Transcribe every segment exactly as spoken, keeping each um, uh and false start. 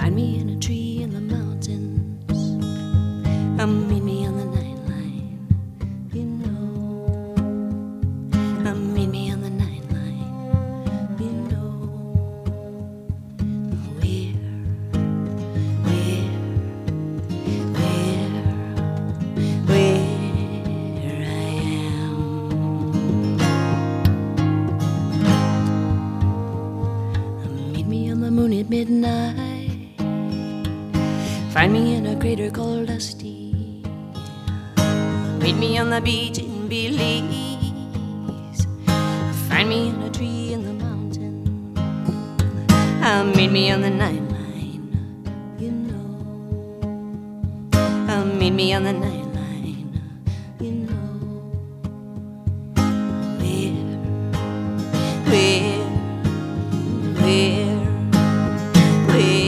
Find me in a tree in the mountains. Um, meet me on the night line, you know. Um, meet me on the night line, you know. Where, where, where, where I am. Um, meet me on the moon at midnight. Find me in a crater called Dusty. Meet me on the beach in Belize. Find me in a tree in the mountain. Uh, meet me on the night line, you know. Uh, meet me on the night line, you know. Where, where, where, where?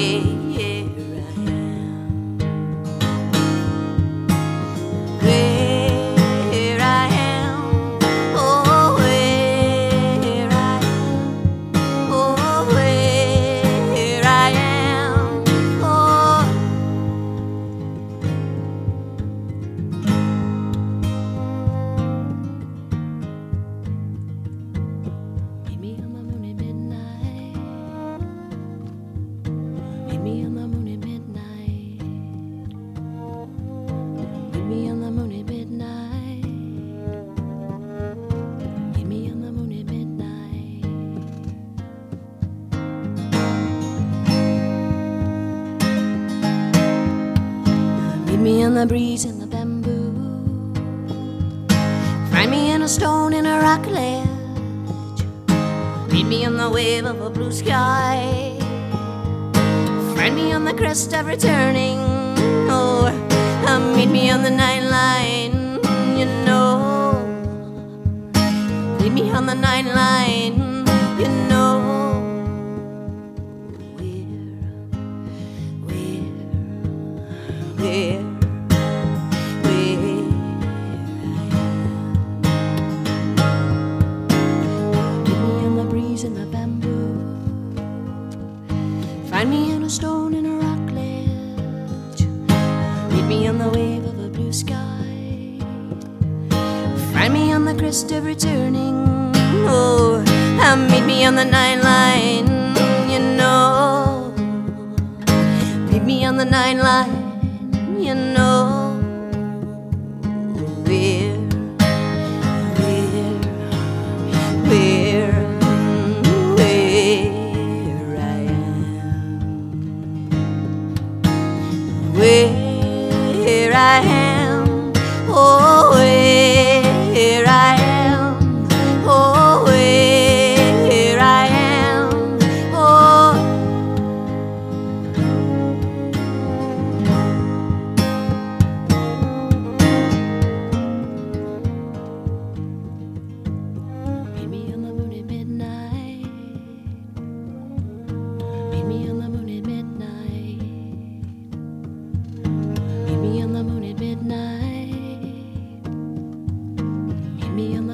Meet me in the breeze in the bamboo. Find me in a stone in a rock ledge. Meet me on the wave of a blue sky. Find me on the crest of returning. Oh, uh, meet me on the night line, you know. Meet me on the night line, you know. Where, where, where? In the bamboo. Find me in a stone in a rock ledge. Meet me on the wave of a blue sky. Find me on the crest of returning. Oh, uh, meet me on the night line, you know. Meet me on the night line, you know. Where, where, where? Where I am, oh, where I am, oh, where I am, oh. Meet me on the moon at midnight. Meet me on the moon at midnight. Meet me on the moon at midnight. Meet me on